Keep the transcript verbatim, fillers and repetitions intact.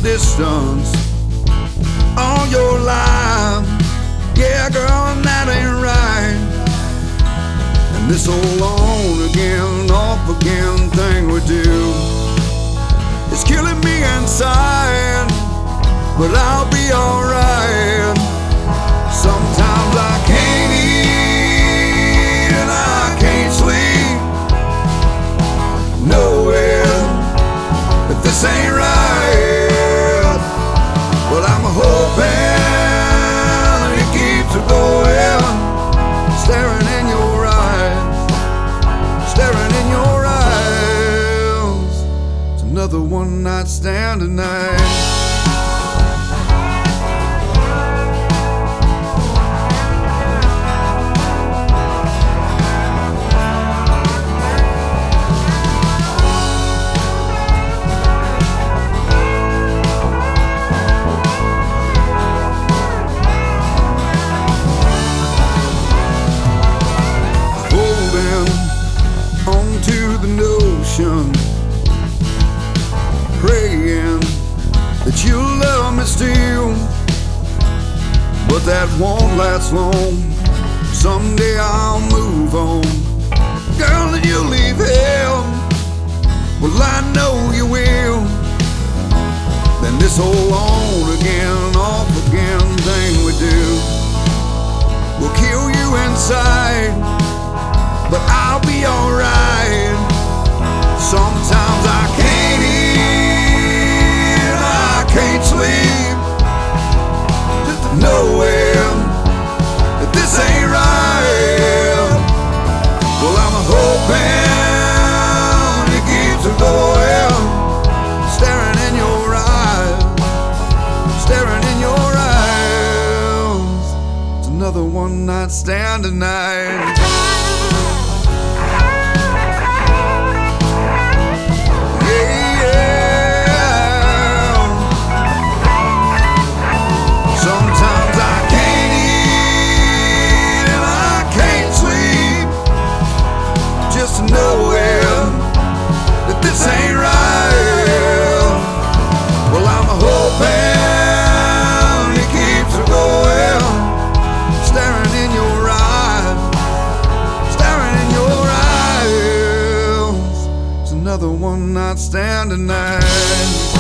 distance all your life. Yeah, girl, and that ain't right. And this whole on again, off again thing we do is killing me inside, but I'll be alright. Sometimes I can't eat and I can't sleep, knowing that this ain't right. But I'm hoping it keeps it going, staring in your eyes, staring in your eyes. It's another one night stand tonight. Praying that you'll love me still, but that won't last long. Someday I'll move on. Girl, and you'll leave him. Well, I know you will. Then this whole on again, off again thing we do will kill you inside, but I'll be alright. Sometimes I can't eat, I can't sleep, just knowing that this ain't right. Well, I'm hoping it keeps it going, staring in your eyes, staring in your eyes. It's another one night stand tonight. Knowing that this ain't right. Well, I'm hoping it keeps it going, staring in your eyes, staring in your eyes. It's another one night stand tonight.